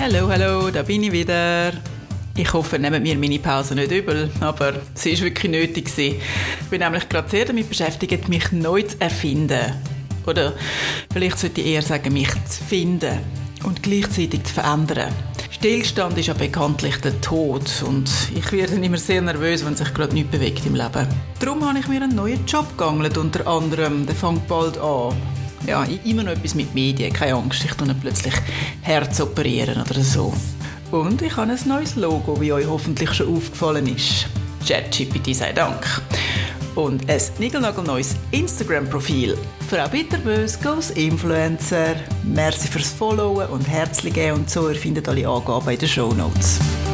Hallo, da bin ich wieder. Ich hoffe, nehmt mir meine Pause nicht übel, aber sie war wirklich nötig. Ich bin nämlich gerade sehr damit beschäftigt, mich neu zu erfinden. Oder vielleicht sollte ich eher sagen, mich zu finden und gleichzeitig zu verändern. Stillstand ist ja bekanntlich der Tod und ich werde immer sehr nervös, wenn sich gerade nichts bewegt im Leben. Darum habe ich mir einen neuen Job geangelt, unter anderem, der fängt bald an. Ja, immer noch etwas mit Medien, keine Angst, ich tue nicht plötzlich Herz operieren oder so. Und ich habe ein neues Logo, wie euch hoffentlich schon aufgefallen ist. ChatGPT sei Dank. Und ein niegelnagelneues Instagram-Profil. Frau Bitterbös goes Influencer. Merci fürs Followen und herzlich geben und so. Ihr findet alle Angaben in den Shownotes.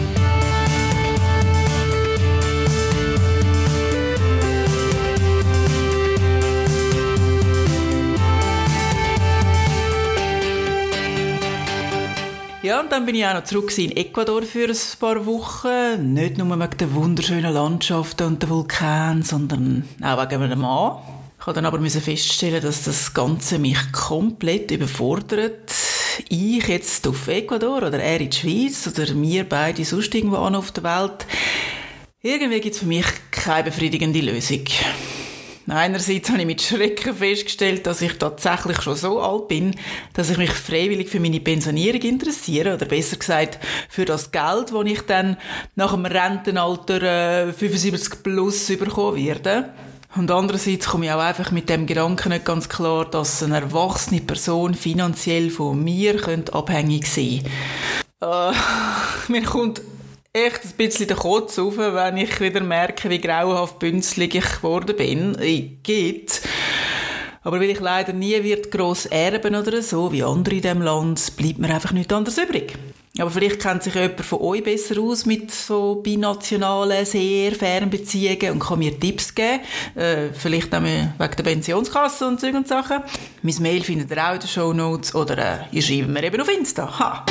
Ja, und dann bin ich auch noch zurück in Ecuador für ein paar Wochen. Nicht nur wegen der wunderschönen Landschaften und der Vulkan, sondern auch wegen einem Mann. Ich musste dann aber feststellen, dass das Ganze mich komplett überfordert. Ich jetzt auf Ecuador oder er in die Schweiz oder wir beide sonst irgendwo auf der Welt. Irgendwie gibt es für mich keine befriedigende Lösung. Einerseits habe ich mit Schrecken festgestellt, dass ich tatsächlich schon so alt bin, dass ich mich freiwillig für meine Pensionierung interessiere, oder besser gesagt, für das Geld, das ich dann nach dem Rentenalter 75 plus bekommen werde. Und andererseits komme ich auch einfach mit dem Gedanken nicht ganz klar, dass eine erwachsene Person finanziell von mir abhängig sein könnte. Mir kommt echt ein bisschen den Kotz auf, wenn ich wieder merke, wie grauenhaft bünzlig ich geworden bin. Geht. Aber weil ich leider nie wird gross erben oder so, wie andere in diesem Land, bleibt mir einfach nichts anderes übrig. Aber vielleicht kennt sich jemand von euch besser aus mit so binationalen, sehr fairen Beziehungen und kann mir Tipps geben. Vielleicht auch wegen der Pensionskasse und Zeug und Sachen. Mein Mail findet ihr auch in den Shownotes oder ihr schreibt mir eben auf Insta. Ha!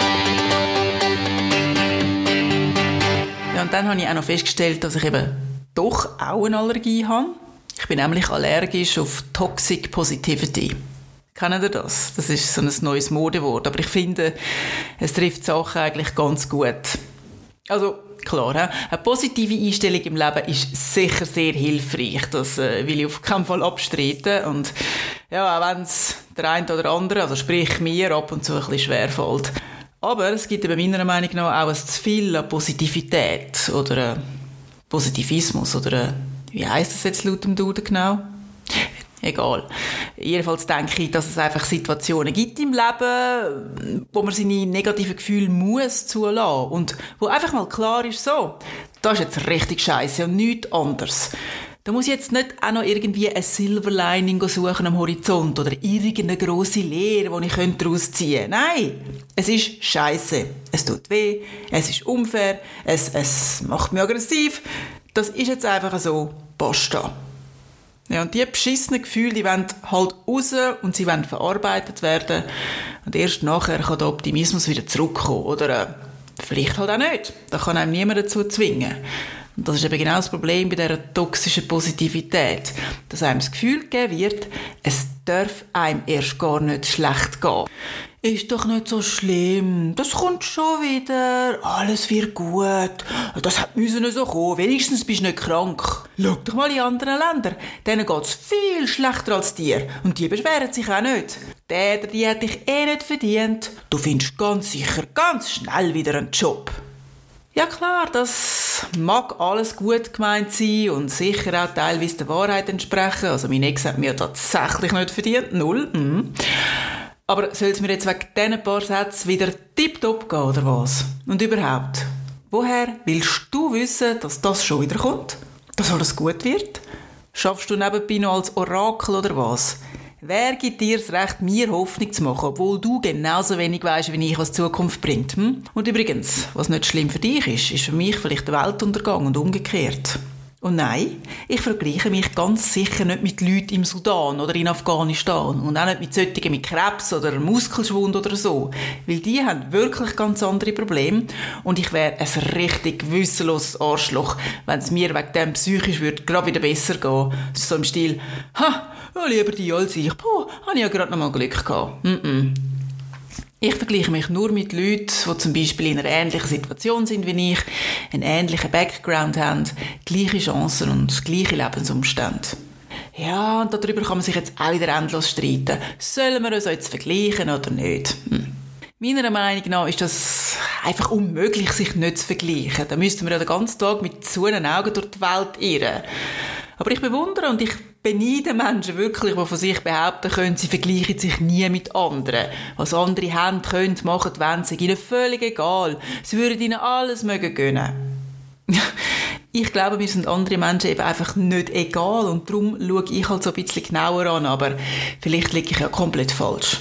Ja, und dann habe ich auch noch festgestellt, dass ich eben doch auch eine Allergie habe. Ich bin nämlich allergisch auf Toxic Positivity. Kennt ihr das? Das ist so ein neues Modewort. Aber ich finde, es trifft die Sache eigentlich ganz gut. Also, klar, eine positive Einstellung im Leben ist sicher sehr hilfreich. Das will ich auf keinen Fall abstreiten. Und ja, auch wenn es der eine oder andere, also sprich mir, ab und zu ein bisschen schwerfällt. Aber es gibt eben meiner Meinung nach auch ein zu viel an Positivität oder Positivismus oder wie heisst das jetzt laut dem Duden genau? Egal. Jedenfalls denke ich, dass es einfach Situationen gibt im Leben, wo man seine negativen Gefühle muss zulassen und wo einfach mal klar ist, so, das ist jetzt richtig scheisse und nichts anderes. Da muss ich jetzt nicht auch noch irgendwie ein Silver Lining suchen am Horizont oder irgendeine grosse Lehre, die ich daraus ziehen könnte. Nein, es ist scheisse. Es tut weh, es ist unfair, es macht mich aggressiv. Das ist jetzt einfach so, basta. Ja, und diese beschissenen Gefühle, die wollen halt raus und sie wollen verarbeitet werden. Und erst nachher kann der Optimismus wieder zurückkommen. Oder vielleicht halt auch nicht. Da kann einem niemand dazu zwingen. Und das ist eben genau das Problem bei dieser toxischen Positivität. Dass einem das Gefühl gegeben wird, es darf einem erst gar nicht schlecht gehen. Ist doch nicht so schlimm. Das kommt schon wieder. Alles wird gut. Das müssen nicht so kommen. Wenigstens bist du nicht krank. Schau doch mal in anderen Ländern. Denen geht's viel schlechter als dir. Und die beschweren sich auch nicht. Der, die hat dich nicht verdient. Du findest ganz sicher ganz schnell wieder einen Job. Ja klar, das mag alles gut gemeint sein und sicher auch teilweise der Wahrheit entsprechen. Also mein Ex hat mir tatsächlich nicht verdient. 0. Aber soll es mir jetzt wegen diesen paar Sätzen wieder tipptopp gehen, oder was? Und überhaupt, woher willst du wissen, dass das schon wieder kommt? Dass alles gut wird? Schaffst du nebenbei noch als Orakel, oder was? Wer gibt dir das Recht, mir Hoffnung zu machen, obwohl du genauso wenig weisst, wie ich, was die Zukunft bringt? Und übrigens, was nicht schlimm für dich ist für mich vielleicht der Weltuntergang und umgekehrt. Und nein, ich vergleiche mich ganz sicher nicht mit Leuten im Sudan oder in Afghanistan und auch nicht mit solchen mit Krebs oder Muskelschwund oder so, weil die haben wirklich ganz andere Probleme und ich wäre ein richtig wissenloses Arschloch, wenn es mir wegen dem psychisch würde gerade wieder besser gehen. So im Stil, ja, lieber die als ich, habe ich ja gerade noch mal Glück gehabt. Ich vergleiche mich nur mit Leuten, die zum Beispiel in einer ähnlichen Situation sind wie ich, einen ähnlichen Background haben, gleiche Chancen und gleiche Lebensumstände. Ja, und darüber kann man sich jetzt auch wieder endlos streiten. Sollen wir uns jetzt vergleichen oder nicht? Meiner Meinung nach ist das einfach unmöglich, sich nicht zu vergleichen. Da müssten wir ja den ganzen Tag mit zugenden Augen durch die Welt irren. Aber ich bewundere und ich beneide Menschen wirklich, die von sich behaupten können, sie vergleichen sich nie mit anderen. Was andere haben, können, machen, wenn sie ihnen völlig egal. Sie würden ihnen alles mögen gönnen. Ich glaube, mir sind andere Menschen eben einfach nicht egal und darum schaue ich halt so ein bisschen genauer an, aber vielleicht liege ich ja komplett falsch.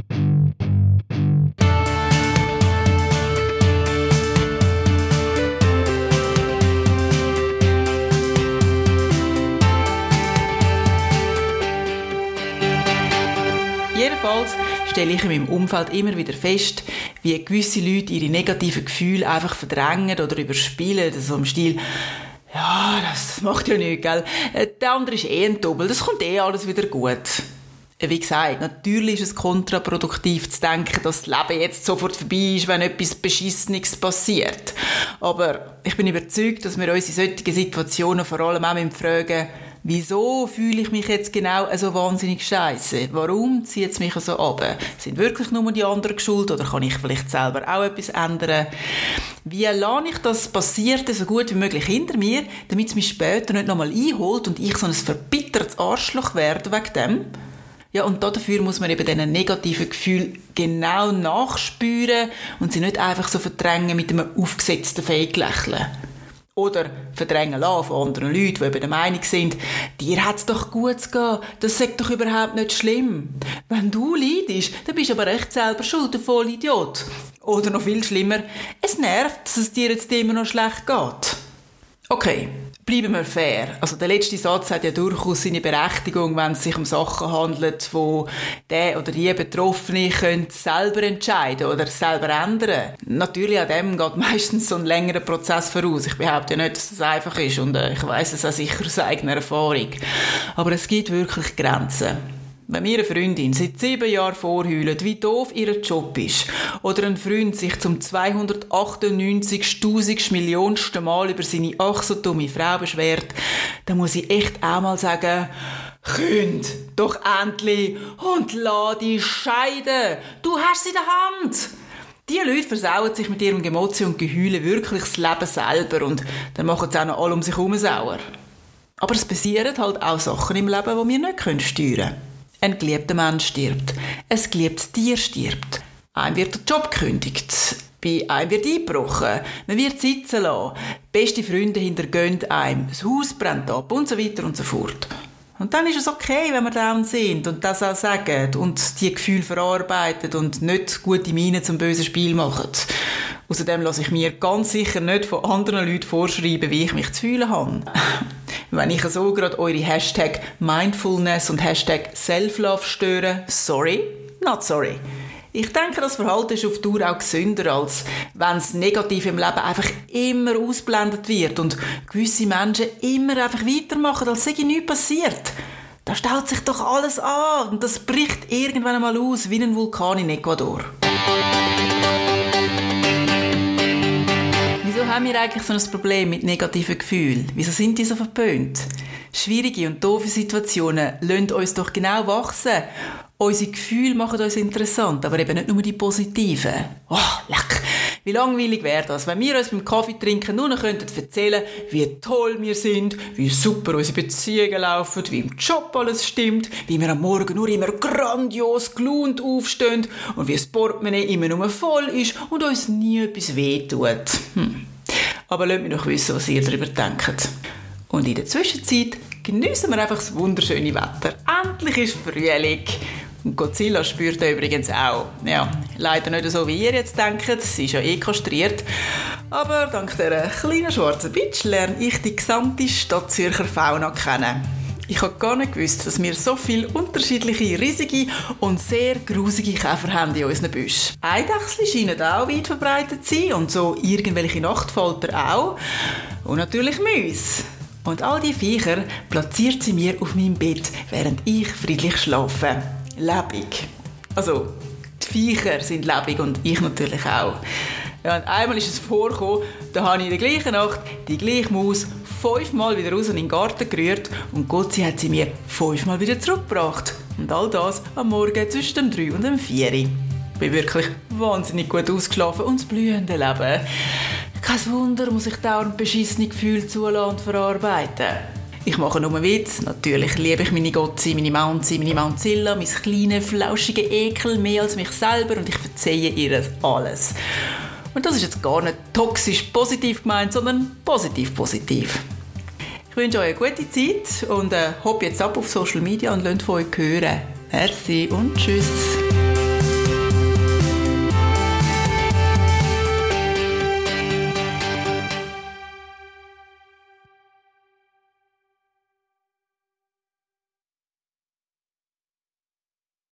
Jedenfalls stelle ich in meinem Umfeld immer wieder fest, wie gewisse Leute ihre negativen Gefühle einfach verdrängen oder überspielen. So im Stil, ja, das macht ja nichts, gell? Der andere ist ein Doppel, das kommt alles wieder gut. Wie gesagt, natürlich ist es kontraproduktiv zu denken, dass das Leben jetzt sofort vorbei ist, wenn etwas Beschissenes passiert. Aber ich bin überzeugt, dass wir uns in solchen Situationen vor allem auch fragen, wieso fühle ich mich jetzt genau so wahnsinnig scheisse? Warum zieht es mich so runter? Sind wirklich nur die anderen schuld oder kann ich vielleicht selber auch etwas ändern? Wie lasse ich das Passierte so gut wie möglich hinter mir, damit es mich später nicht nochmal einholt und ich so ein verbittertes Arschloch werde wegen dem? Ja, und dafür muss man eben diesen negativen Gefühl genau nachspüren und sie nicht einfach so verdrängen mit einem aufgesetzten Fake-Lächeln. Oder verdrängen lassen von anderen Leuten, die eben der Meinung sind, dir hat es doch gut zu gehen, das ist doch überhaupt nicht schlimm. Wenn du leidest, dann bist du aber echt selber schuld, der Vollidiot. Oder noch viel schlimmer, es nervt, dass es dir jetzt immer noch schlecht geht. Okay, bleiben wir fair. Also der letzte Satz hat ja durchaus seine Berechtigung, wenn es sich um Sachen handelt, wo der oder die Betroffene selber entscheiden oder selber ändern. Natürlich an dem geht meistens so ein längerer Prozess voraus. Ich behaupte ja nicht, dass das einfach ist und ich weiss es auch sicher aus eigener Erfahrung. Aber es gibt wirklich Grenzen. Wenn mir eine Freundin seit 7 Jahren vorheult, wie doof ihr Job ist, oder ein Freund sich zum 298.000 Millionsten Mal über seine ach so dumme Frau beschwert, dann muss ich echt auch mal sagen, Kind, doch endlich und lass dich scheiden. Du hast sie in der Hand. Diese Leute versauen sich mit ihrem Gemotze und Geheule wirklich das Leben selber und dann machen sie auch noch alle um sich herum sauer. Aber es passieren halt auch Sachen im Leben, die wir nicht steuern können. Ein geliebter Mensch stirbt. Ein geliebtes Tier stirbt. Einem wird der Job gekündigt. Bei einem wird eingebrochen. Man wird sitzen lassen. Beste Freunde hintergehen einem. Das Haus brennt ab und so weiter und so fort. Und dann ist es okay, wenn wir down sind und das auch sagen und die Gefühle verarbeiten und nicht gute Miene zum bösen Spiel machen. Außerdem lasse ich mir ganz sicher nicht von anderen Leuten vorschreiben, wie ich mich zu fühlen habe. Wenn ich so gerade eure Hashtag Mindfulness und Hashtag Self-Love störe, sorry, not sorry. Ich denke, das Verhalten ist auf Dauer auch gesünder, als wenn das Negative im Leben einfach immer ausblendet wird und gewisse Menschen immer einfach weitermachen, als sei nichts passiert. Da staut sich doch alles an und das bricht irgendwann einmal aus wie ein Vulkan in Ecuador. Wieso haben wir eigentlich so ein Problem mit negativen Gefühlen? Wieso sind die so verpönt? Schwierige und doofe Situationen lassen uns doch genau wachsen. Unsere Gefühle machen uns interessant, aber eben nicht nur die positiven. Oh, leck! Wie langweilig wäre das, wenn wir uns beim Kaffee trinken nur noch erzählen könnten, wie toll wir sind, wie super unsere Beziehungen laufen, wie im Job alles stimmt, wie wir am Morgen nur immer grandios gelaunt aufstehen und wie das Portemonnaie immer nur voll ist und uns nie etwas wehtut. Aber lasst mich doch wissen, was ihr darüber denkt. Und in der Zwischenzeit geniessen wir einfach das wunderschöne Wetter. Endlich ist Frühling. Und Godzilla spürt er übrigens auch. Ja, leider nicht so, wie ihr jetzt denkt. Sie ist ja kastriert. Aber dank dieser kleinen schwarzen Bitch lerne ich die gesamte Stadtzürcher Fauna kennen. Ich habe gar nicht gewusst, dass wir so viele unterschiedliche, riesige und sehr grusige Käfer haben in unseren Büschen. Eidechsel scheinen auch weit verbreitet zu sein und so irgendwelche Nachtfalter auch. Und natürlich Mäuse. Und all die Viecher platziert sie mir auf meinem Bett, während ich friedlich schlafe. Lebendig. Also, die Viecher sind lebendig und ich natürlich auch. Ja, und einmal ist es vorgekommen, da habe ich in der gleichen Nacht die gleiche Maus 5-mal wieder raus in den Garten gerührt und Gott sei hat sie mir 5-mal wieder zurückgebracht. Und all das am Morgen zwischen dem 3 und dem 4. Ich bin wirklich wahnsinnig gut ausgeschlafen und das blühende Leben. Kein Wunder, muss ich dauernd beschissene Gefühle zulassen und verarbeiten. Ich mache nur einen Witz. Natürlich liebe ich meine Gotzi, meine Mounzi, meine Mounzilla, mein kleines, flauschige Ekel mehr als mich selber und ich verzeihe ihr alles. Und das ist jetzt gar nicht toxisch positiv gemeint, sondern positiv. Ich wünsche euch eine gute Zeit und hopp jetzt ab auf Social Media und lasst von euch hören. Merci und tschüss.